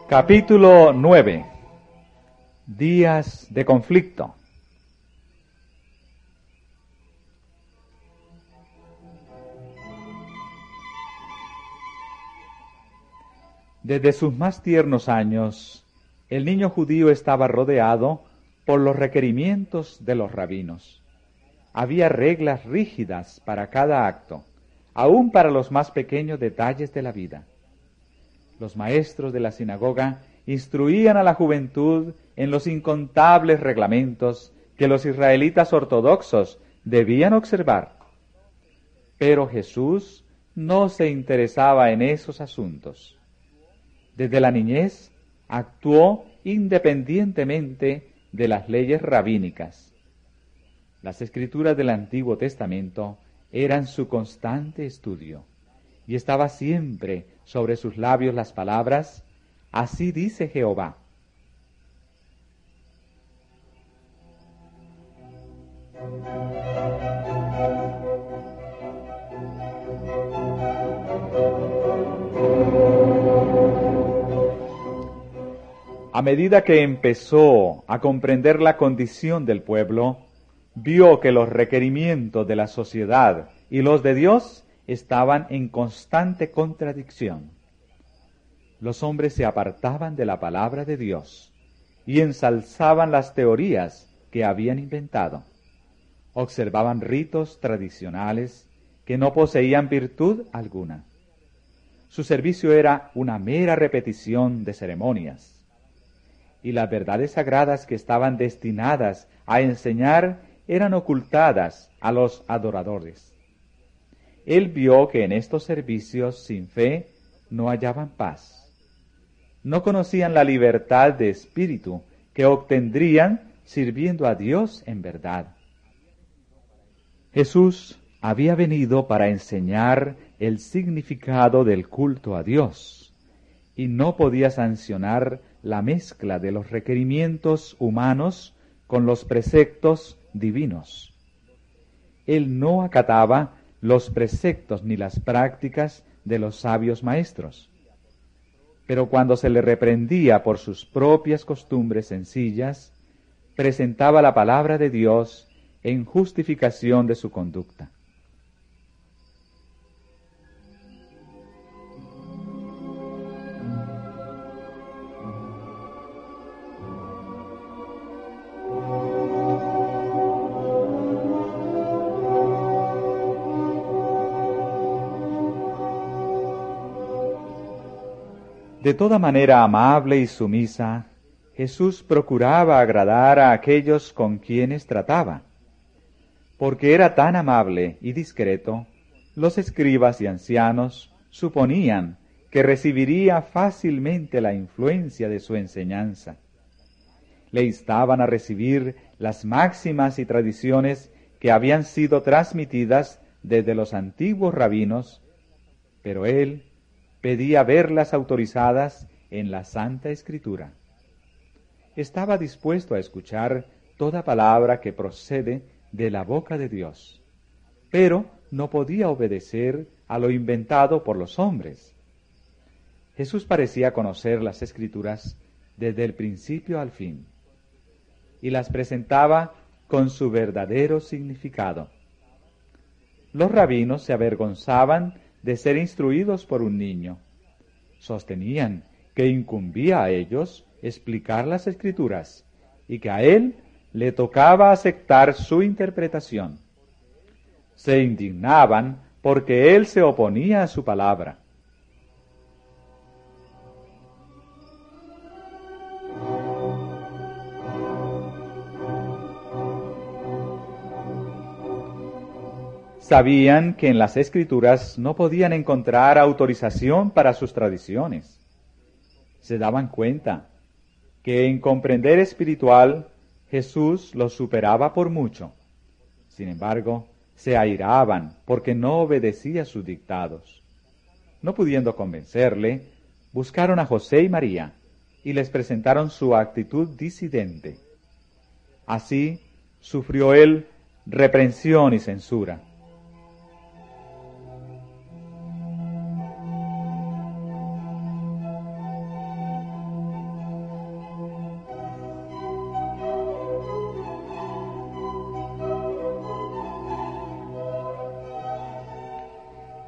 Capítulo 9. Días de conflicto. Desde sus más tiernos años, el niño judío estaba rodeado por los requerimientos de los rabinos. Había reglas rígidas para cada acto, aun para los más pequeños detalles de la vida. Los maestros de la sinagoga instruían a la juventud en los incontables reglamentos que los israelitas ortodoxos debían observar. Pero Jesús no se interesaba en esos asuntos. Desde la niñez actuó independientemente de las leyes rabínicas. Las escrituras del Antiguo Testamento eran su constante estudio, y estaba siempre sobre sus labios las palabras: así dice Jehová. A medida que empezó a comprender la condición del pueblo, vio que los requerimientos de la sociedad y los de Dios estaban en constante contradicción. Los hombres se apartaban de la palabra de Dios y ensalzaban las teorías que habían inventado. Observaban ritos tradicionales que no poseían virtud alguna. Su servicio era una mera repetición de ceremonias. Y las verdades sagradas que estaban destinadas a enseñar eran ocultadas a los adoradores. Él vio que en estos servicios sin fe no hallaban paz. No conocían la libertad de espíritu que obtendrían sirviendo a Dios en verdad. Jesús había venido para enseñar el significado del culto a Dios y no podía sancionar la mezcla de los requerimientos humanos con los preceptos divinos. Él no acataba los preceptos ni las prácticas de los sabios maestros. Pero cuando se le reprendía por sus propias costumbres sencillas, presentaba la palabra de Dios en justificación de su conducta. De toda manera amable y sumisa, Jesús procuraba agradar a aquellos con quienes trataba. Porque era tan amable y discreto, los escribas y ancianos suponían que recibiría fácilmente la influencia de su enseñanza. Le instaban a recibir las máximas y tradiciones que habían sido transmitidas desde los antiguos rabinos, pero él pedía verlas autorizadas en la Santa Escritura. Estaba dispuesto a escuchar toda palabra que procede de la boca de Dios, pero no podía obedecer a lo inventado por los hombres. Jesús parecía conocer las Escrituras desde el principio al fin, y las presentaba con su verdadero significado. Los rabinos se avergonzaban de ser instruidos por un niño. Sostenían que incumbía a ellos explicar las Escrituras y que a él le tocaba aceptar su interpretación. Se indignaban porque él se oponía a su palabra. Sabían que en las Escrituras no podían encontrar autorización para sus tradiciones. Se daban cuenta que en comprender espiritual Jesús los superaba por mucho. Sin embargo, se airaban porque no obedecía sus dictados. No pudiendo convencerle, buscaron a José y María y les presentaron su actitud disidente. Así sufrió él reprensión y censura.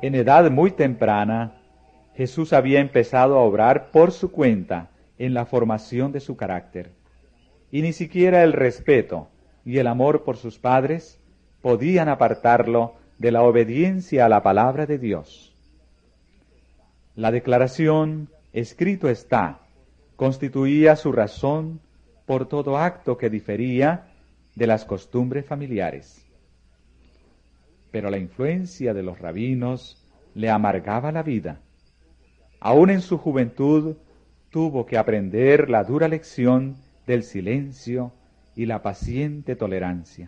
En edad muy temprana, Jesús había empezado a obrar por su cuenta en la formación de su carácter, y ni siquiera el respeto y el amor por sus padres podían apartarlo de la obediencia a la palabra de Dios. La declaración, escrito está, constituía su razón por todo acto que difería de las costumbres familiares. Pero la influencia de los rabinos le amargaba la vida. Aún en su juventud tuvo que aprender la dura lección del silencio y la paciente tolerancia.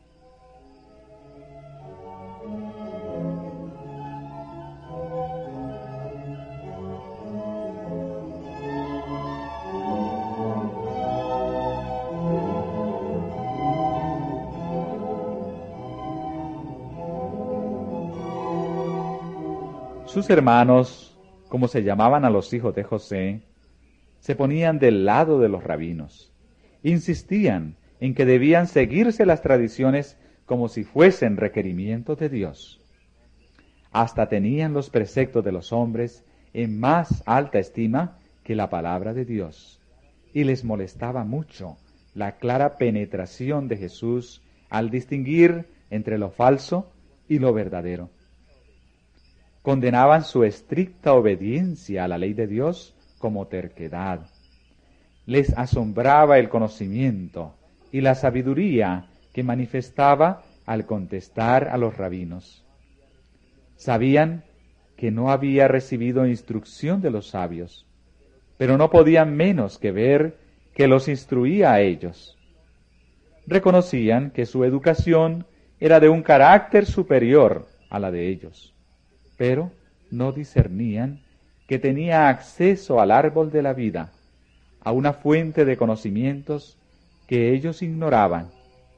Sus hermanos, como se llamaban a los hijos de José, se ponían del lado de los rabinos. Insistían en que debían seguirse las tradiciones como si fuesen requerimientos de Dios. Hasta tenían los preceptos de los hombres en más alta estima que la palabra de Dios, y les molestaba mucho la clara penetración de Jesús al distinguir entre lo falso y lo verdadero. Condenaban su estricta obediencia a la ley de Dios como terquedad. Les asombraba el conocimiento y la sabiduría que manifestaba al contestar a los rabinos. Sabían que no había recibido instrucción de los sabios, pero no podían menos que ver que los instruía a ellos. Reconocían que su educación era de un carácter superior a la de ellos, pero no discernían que tenía acceso al árbol de la vida, a una fuente de conocimientos que ellos ignoraban.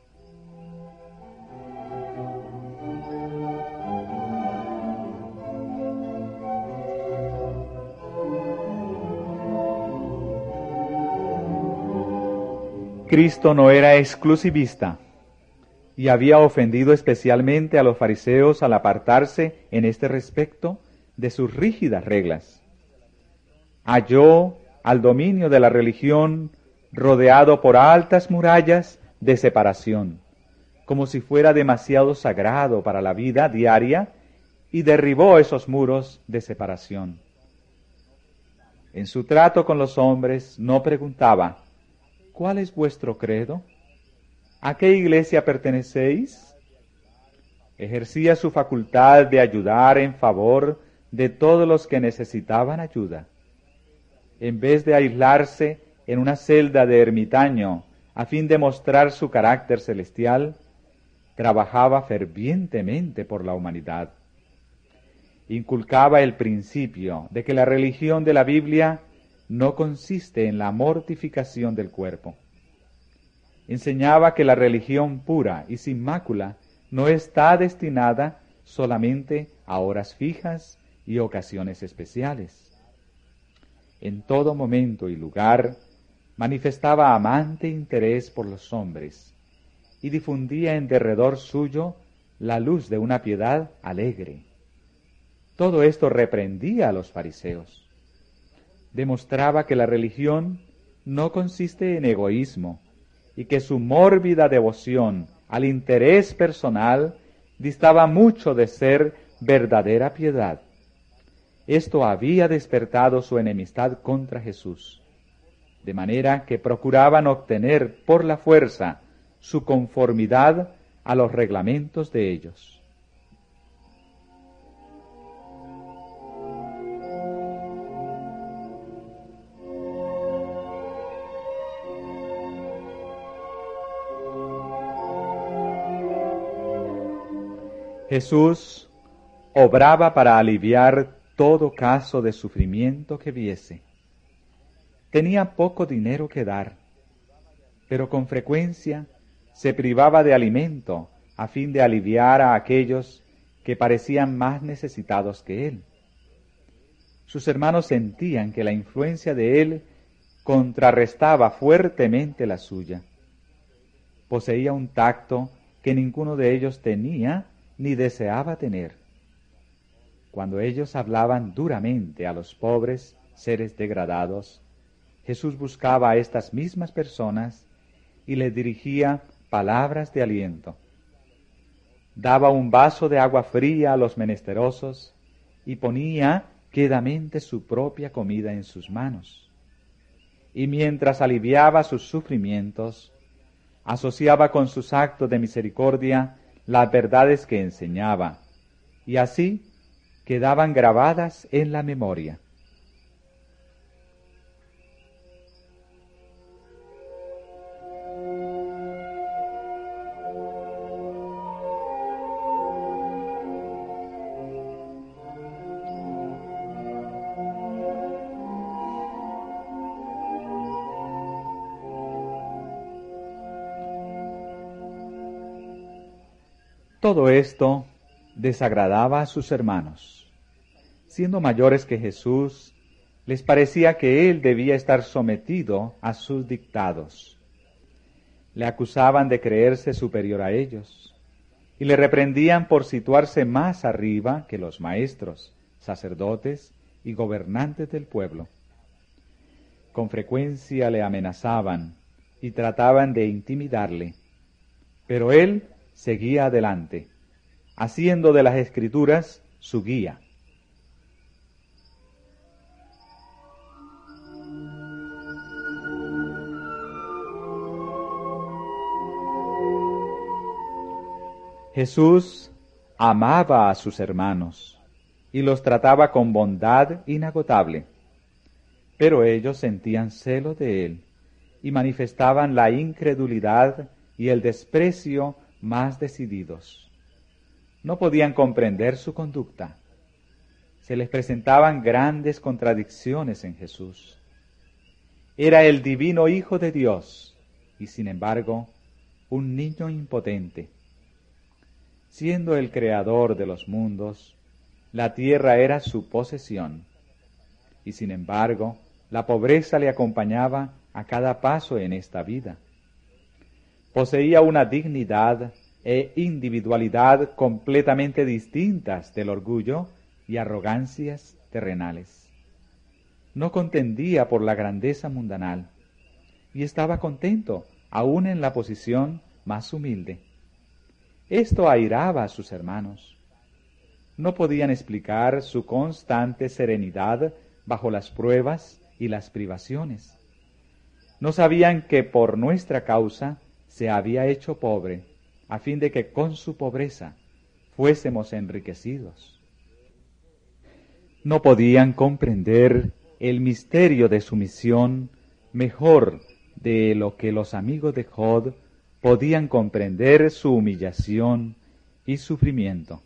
Cristo no era exclusivista y había ofendido especialmente a los fariseos al apartarse en este respecto de sus rígidas reglas. Halló al dominio de la religión rodeado por altas murallas de separación, como si fuera demasiado sagrado para la vida diaria, y derribó esos muros de separación. En su trato con los hombres no preguntaba: ¿cuál es vuestro credo? ¿A qué iglesia pertenecéis? Ejercía su facultad de ayudar en favor de todos los que necesitaban ayuda. En vez de aislarse en una celda de ermitaño a fin de mostrar su carácter celestial, trabajaba fervientemente por la humanidad. Inculcaba el principio de que la religión de la Biblia no consiste en la mortificación del cuerpo. Enseñaba que la religión pura y sin mácula no está destinada solamente a horas fijas y ocasiones especiales. En todo momento y lugar manifestaba amante interés por los hombres y difundía en derredor suyo la luz de una piedad alegre. Todo esto reprendía a los fariseos. Demostraba que la religión no consiste en egoísmo y que su mórbida devoción al interés personal distaba mucho de ser verdadera piedad. Esto había despertado su enemistad contra Jesús, de manera que procuraban obtener por la fuerza su conformidad a los reglamentos de ellos. Jesús obraba para aliviar todo caso de sufrimiento que viese. Tenía poco dinero que dar, pero con frecuencia se privaba de alimento a fin de aliviar a aquellos que parecían más necesitados que él. Sus hermanos sentían que la influencia de él contrarrestaba fuertemente la suya. Poseía un tacto que ninguno de ellos tenía ni deseaba tener. cuando ellos hablaban duramente a los pobres seres degradados, Jesús buscaba a estas mismas personas y les dirigía palabras de aliento. Daba un vaso de agua fría a los menesterosos y ponía quedamente su propia comida en sus manos. Y mientras aliviaba sus sufrimientos, asociaba con sus actos de misericordia las verdades que enseñaba, y así quedaban grabadas en la memoria. Todo esto desagradaba a sus hermanos. Siendo mayores que Jesús, les parecía que él debía estar sometido a sus dictados. Le acusaban de creerse superior a ellos y le reprendían por situarse más arriba que los maestros, sacerdotes y gobernantes del pueblo. Con frecuencia le amenazaban y trataban de intimidarle, pero él seguía adelante, haciendo de las Escrituras su guía. Jesús amaba a sus hermanos y los trataba con bondad inagotable, pero ellos sentían celo de él y manifestaban la incredulidad y el desprecio más decididos. No podían comprender su conducta. Se les presentaban grandes contradicciones en Jesús. Era el divino Hijo de Dios y, sin embargo, un niño impotente. Siendo el creador de los mundos, la tierra era su posesión, y sin embargo, la pobreza le acompañaba a cada paso en esta vida. Poseía una dignidad e individualidad completamente distintas del orgullo y arrogancias terrenales. No contendía por la grandeza mundanal y estaba contento aún en la posición más humilde. Esto airaba a sus hermanos. No podían explicar su constante serenidad bajo las pruebas y las privaciones. No sabían que por nuestra causa se había hecho pobre, a fin de que con su pobreza fuésemos enriquecidos. No podían comprender el misterio de su misión mejor de lo que los amigos de Job podían comprender su humillación y sufrimiento.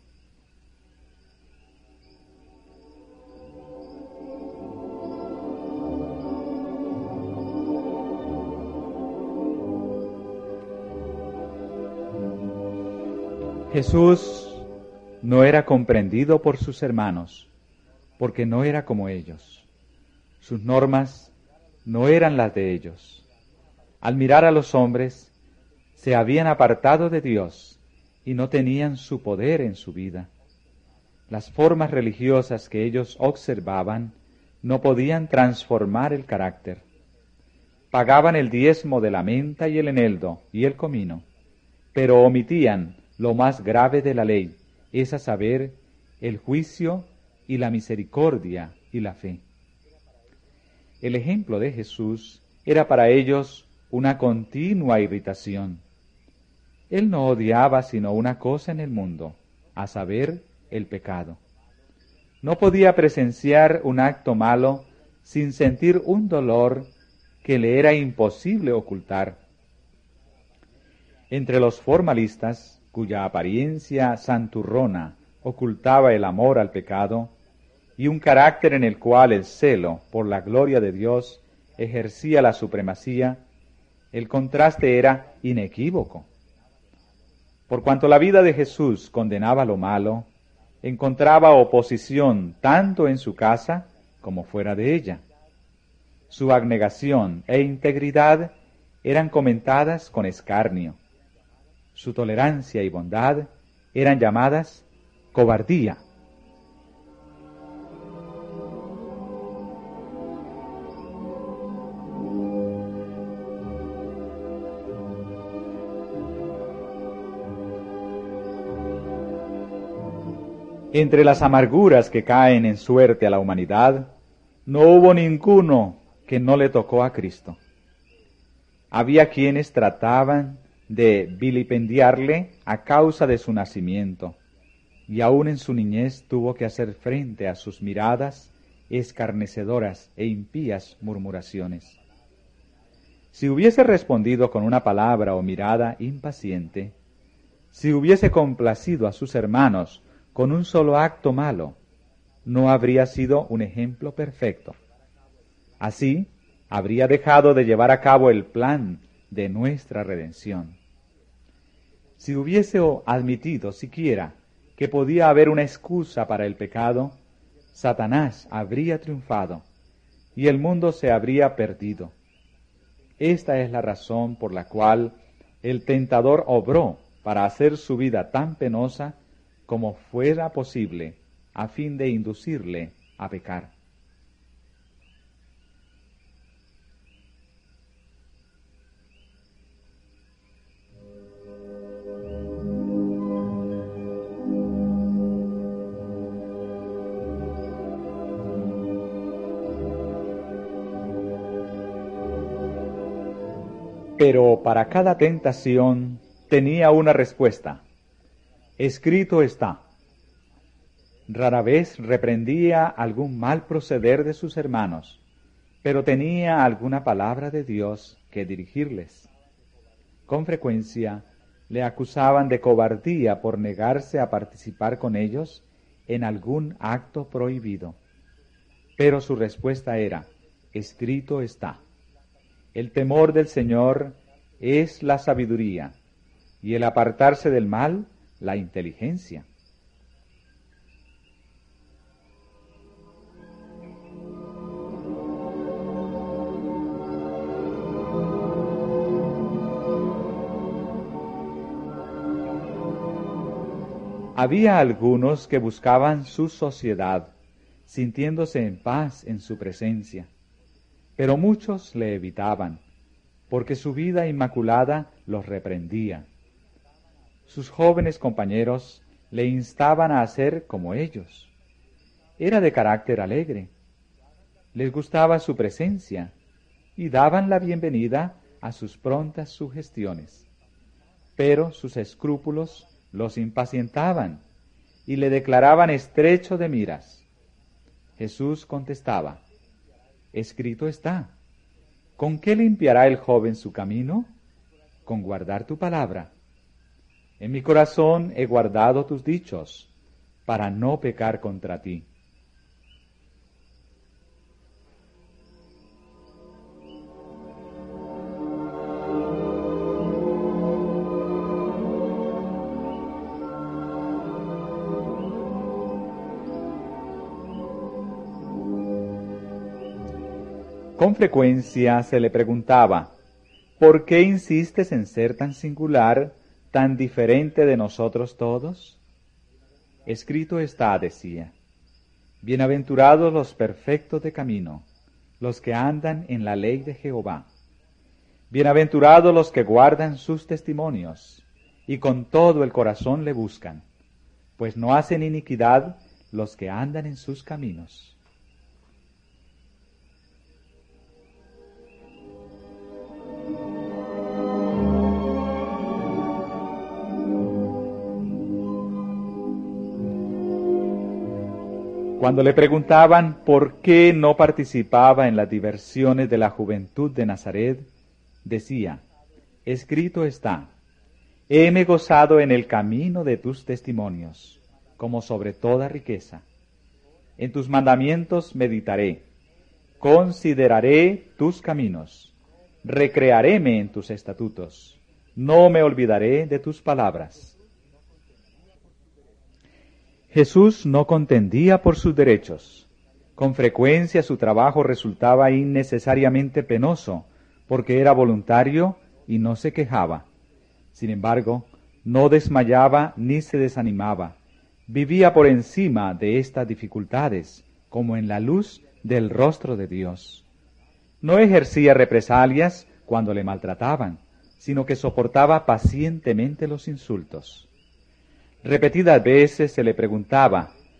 Jesús no era comprendido por sus hermanos, porque no era como ellos. Sus normas no eran las de ellos. Al mirar a los hombres, se habían apartado de Dios y no tenían su poder en su vida. Las formas religiosas que ellos observaban no podían transformar el carácter. Pagaban el diezmo de la menta y el eneldo y el comino, pero omitían lo más grave de la ley, es a saber, el juicio y la misericordia y la fe. El ejemplo de Jesús era para ellos una continua irritación. Él no odiaba sino una cosa en el mundo, a saber, el pecado. No podía presenciar un acto malo sin sentir un dolor que le era imposible ocultar. Entre los formalistas, cuya apariencia santurrona ocultaba el amor al pecado, y un carácter en el cual el celo por la gloria de Dios ejercía la supremacía, el contraste era inequívoco. Por cuanto la vida de Jesús condenaba lo malo, encontraba oposición tanto en su casa como fuera de ella. Su abnegación e integridad eran comentadas con escarnio. Su tolerancia y bondad eran llamadas cobardía. Entre las amarguras que caen en suerte a la humanidad, no hubo ninguno que no le tocó a Cristo. Había quienes trataban de vilipendiarle a causa de su nacimiento, y aún en su niñez tuvo que hacer frente a sus miradas escarnecedoras e impías murmuraciones. Si hubiese respondido con una palabra o mirada impaciente, si hubiese complacido a sus hermanos con un solo acto malo, no habría sido un ejemplo perfecto. Así, habría dejado de llevar a cabo el plan de nuestra redención. Si hubiese admitido siquiera que podía haber una excusa para el pecado, Satanás habría triunfado y el mundo se habría perdido. Esta es la razón por la cual el tentador obró para hacer su vida tan penosa como fuera posible, a fin de inducirle a pecar. Pero para cada tentación tenía una respuesta. Escrito está. Rara vez reprendía algún mal proceder de sus hermanos, pero tenía alguna palabra de Dios que dirigirles. Con frecuencia le acusaban de cobardía por negarse a participar con ellos en algún acto prohibido. Pero su respuesta era, escrito está. El temor del Señor es la sabiduría, y el apartarse del mal, la inteligencia. Había algunos que buscaban su sociedad, sintiéndose en paz en su presencia, pero muchos le evitaban, porque su vida inmaculada los reprendía. Sus jóvenes compañeros le instaban a hacer como ellos. Era de carácter alegre, les gustaba su presencia y daban la bienvenida a sus prontas sugestiones. Pero sus escrúpulos los impacientaban y le declaraban estrecho de miras. Jesús contestaba, escrito está. ¿Con qué limpiará el joven su camino? Con guardar tu palabra. En mi corazón he guardado tus dichos, para no pecar contra ti. Con frecuencia se le preguntaba, ¿por qué insistes en ser tan singular, tan diferente de nosotros todos? Escrito está, decía, bienaventurados los perfectos de camino, los que andan en la ley de Jehová. Bienaventurados los que guardan sus testimonios, y con todo el corazón le buscan, pues no hacen iniquidad los que andan en sus caminos. Cuando le preguntaban por qué no participaba en las diversiones de la juventud de Nazaret, decía, escrito está, heme gozado en el camino de tus testimonios, como sobre toda riqueza. En tus mandamientos meditaré, consideraré tus caminos, recrearéme en tus estatutos, no me olvidaré de tus palabras. Jesús no contendía por sus derechos. Con frecuencia su trabajo resultaba innecesariamente penoso, porque era voluntario y no se quejaba. Sin embargo, no desmayaba ni se desanimaba. Vivía por encima de estas dificultades, como en la luz del rostro de Dios. No ejercía represalias cuando le maltrataban, sino que soportaba pacientemente los insultos. Repetidas veces se le preguntaba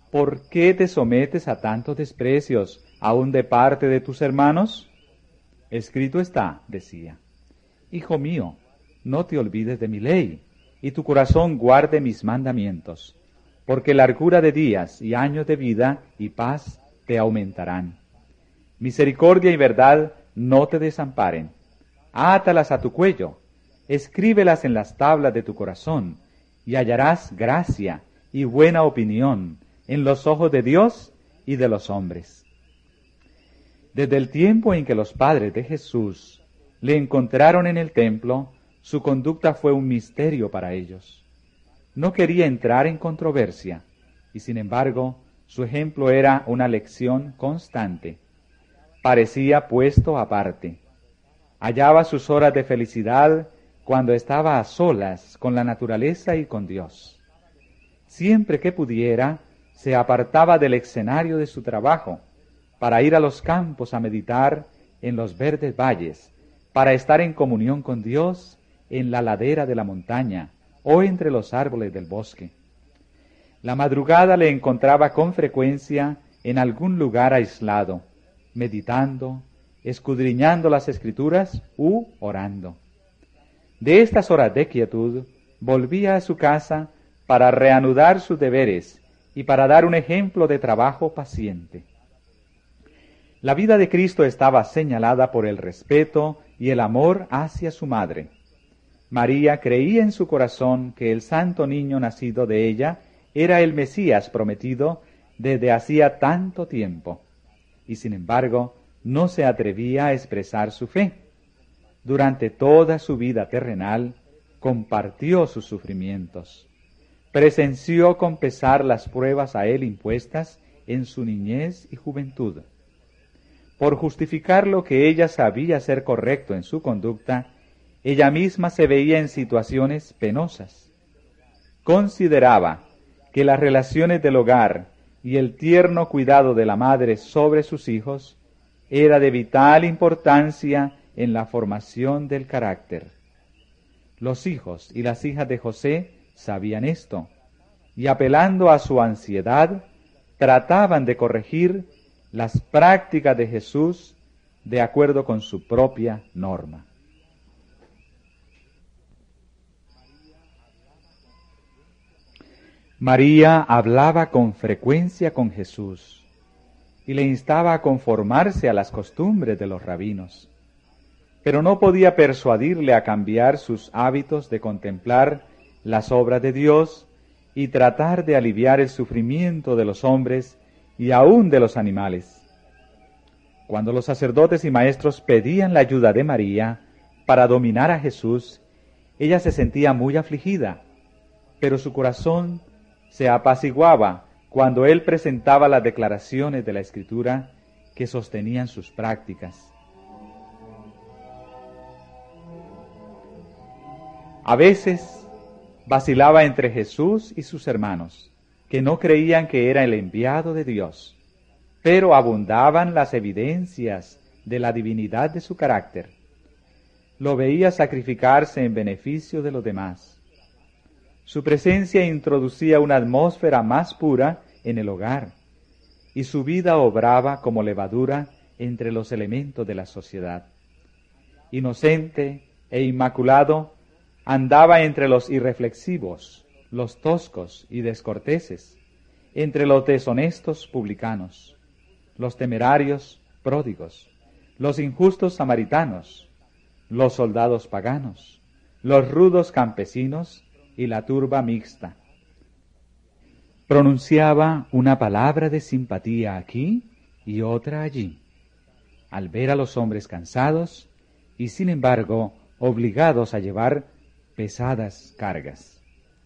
¿por qué te sometes a tantos desprecios, aun de parte de tus hermanos? Escrito está, decía, Hijo mío, no te olvides de mi ley, y tu corazón guarde mis mandamientos, porque largura de días y años de vida y paz te aumentarán. Misericordia y verdad no te desamparen. Átalas a tu cuello, escríbelas en las tablas de tu corazón, y hallarás gracia y buena opinión en los ojos de Dios y de los hombres. Desde el tiempo en que los padres de Jesús le encontraron en el templo, su conducta fue un misterio para ellos. No quería entrar en controversia, y sin embargo, su ejemplo era una lección constante. Parecía puesto aparte. Hallaba sus horas de felicidad cuando estaba a solas con la naturaleza y con Dios. Siempre que pudiera, se apartaba del escenario de su trabajo para ir a los campos a meditar en los verdes valles, para estar en comunión con Dios en la ladera de la montaña o entre los árboles del bosque. La madrugada le encontraba con frecuencia en algún lugar aislado, meditando, escudriñando las Escrituras u orando. De estas horas de quietud, volvía a su casa para reanudar sus deberes y para dar un ejemplo de trabajo paciente. La vida de Cristo estaba señalada por el respeto y el amor hacia su madre. María creía en su corazón que el santo niño nacido de ella era el Mesías prometido desde hacía tanto tiempo, y sin embargo no se atrevía a expresar su fe. Durante toda su vida terrenal compartió sus sufrimientos. Presenció con pesar las pruebas a él impuestas en su niñez y juventud. Por justificar lo que ella sabía ser correcto en su conducta, ella misma se veía en situaciones penosas. Consideraba que las relaciones del hogar y el tierno cuidado de la madre sobre sus hijos era de vital importancia en la formación del carácter. Los hijos y las hijas de José sabían esto, y apelando a su ansiedad, trataban de corregir las prácticas de Jesús de acuerdo con su propia norma. María hablaba con frecuencia con Jesús y le instaba a conformarse a las costumbres de los rabinos, pero no podía persuadirle a cambiar sus hábitos de contemplar las obras de Dios y tratar de aliviar el sufrimiento de los hombres y aún de los animales. Cuando los sacerdotes y maestros pedían la ayuda de María para dominar a Jesús, ella se sentía muy afligida, pero su corazón se apaciguaba cuando él presentaba las declaraciones de la Escritura que sostenían sus prácticas. A veces vacilaba entre Jesús y sus hermanos, que no creían que era el enviado de Dios, pero abundaban las evidencias de la divinidad de su carácter. Lo veía sacrificarse en beneficio de los demás. Su presencia introducía una atmósfera más pura en el hogar, y su vida obraba como levadura entre los elementos de la sociedad. Inocente e inmaculado, andaba entre los irreflexivos, los toscos y descorteses, entre los deshonestos publicanos, los temerarios pródigos, los injustos samaritanos, los soldados paganos, los rudos campesinos y la turba mixta. Pronunciaba una palabra de simpatía aquí y otra allí, al ver a los hombres cansados y sin embargo obligados a llevar pesadas cargas.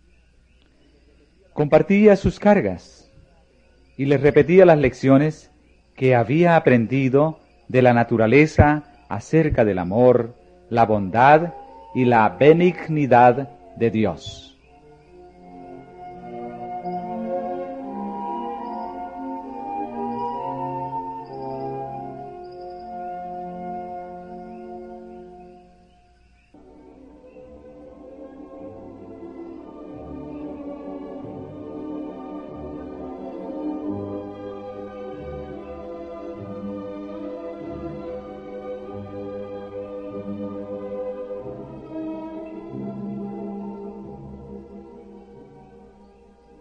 Compartía sus cargas y les repetía las lecciones que había aprendido de la naturaleza acerca del amor, la bondad y la benignidad de Dios.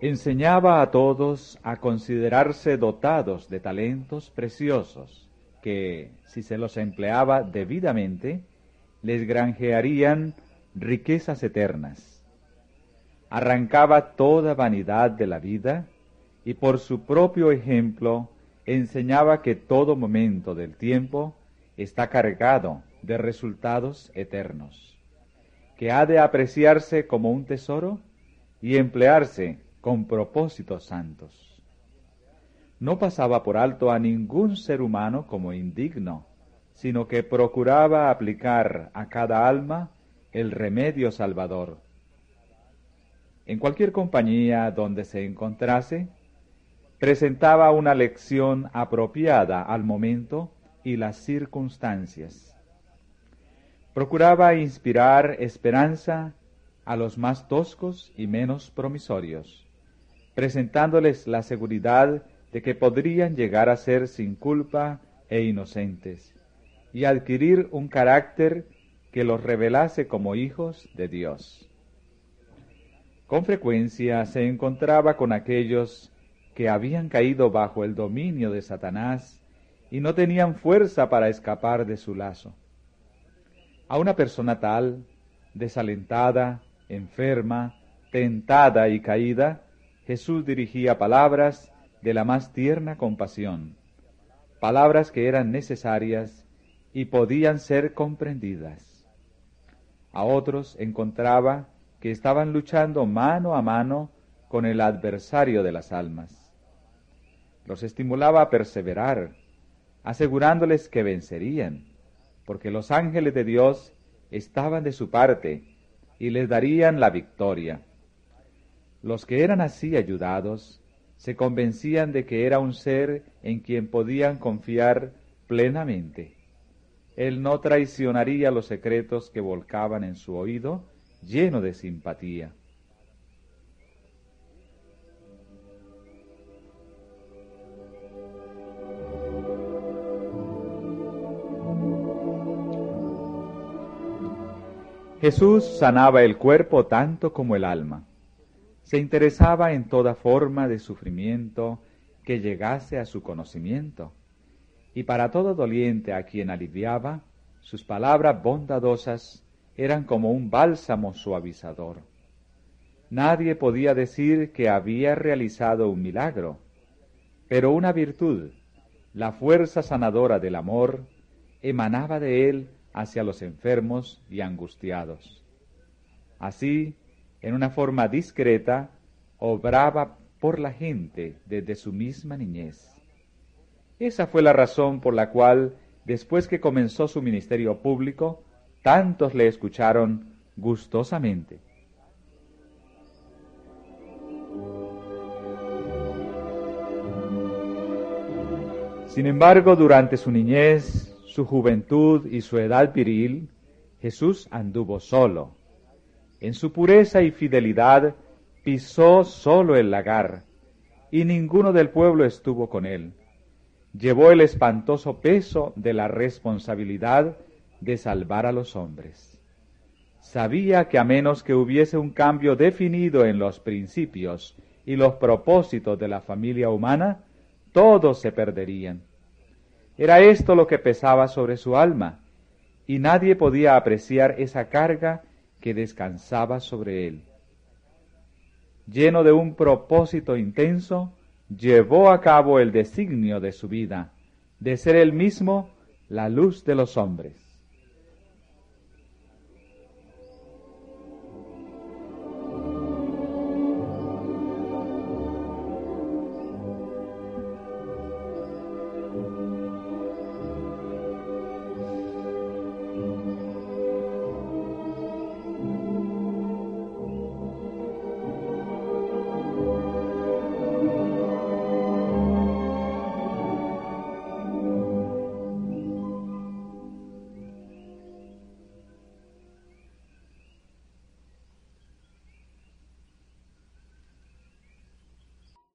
Enseñaba a todos a considerarse dotados de talentos preciosos, que, si se los empleaba debidamente, les granjearían riquezas eternas. Arrancaba toda vanidad de la vida y por su propio ejemplo enseñaba que todo momento del tiempo está cargado de resultados eternos, que ha de apreciarse como un tesoro y emplearse con propósitos santos. No pasaba por alto a ningún ser humano como indigno, sino que procuraba aplicar a cada alma el remedio salvador. En cualquier compañía donde se encontrase, presentaba una lección apropiada al momento y las circunstancias. Procuraba inspirar esperanza a los más toscos y menos promisorios, presentándoles la seguridad de que podrían llegar a ser sin culpa e inocentes, y adquirir un carácter que los revelase como hijos de Dios. Con frecuencia se encontraba con aquellos que habían caído bajo el dominio de Satanás y no tenían fuerza para escapar de su lazo. A una persona tal, desalentada, enferma, tentada y caída, Jesús dirigía palabras de la más tierna compasión, palabras que eran necesarias y podían ser comprendidas. A otros encontraba que estaban luchando mano a mano con el adversario de las almas. Los estimulaba a perseverar, asegurándoles que vencerían, porque los ángeles de Dios estaban de su parte y les darían la victoria. Los que eran así ayudados se convencían de que era un ser en quien podían confiar plenamente. Él no traicionaría los secretos que volcaban en su oído, lleno de simpatía. Jesús sanaba el cuerpo tanto como el alma. Se interesaba en toda forma de sufrimiento que llegase a su conocimiento, y para todo doliente a quien aliviaba, sus palabras bondadosas eran como un bálsamo suavizador. Nadie podía decir que había realizado un milagro, pero una virtud, la fuerza sanadora del amor, emanaba de él hacia los enfermos y angustiados. Así, en una forma discreta, obraba por la gente desde su misma niñez. Esa fue la razón por la cual, después que comenzó su ministerio público, tantos le escucharon gustosamente. Sin embargo, durante su niñez, su juventud y su edad viril, Jesús anduvo solo. En su pureza y fidelidad pisó solo el lagar, y ninguno del pueblo estuvo con él. Llevó el espantoso peso de la responsabilidad de salvar a los hombres. Sabía que a menos que hubiese un cambio definido en los principios y los propósitos de la familia humana, todos se perderían. Era esto lo que pesaba sobre su alma, y nadie podía apreciar esa carga que descansaba sobre él. Lleno de un propósito intenso, llevó a cabo el designio de su vida, de ser él mismo la luz de los hombres.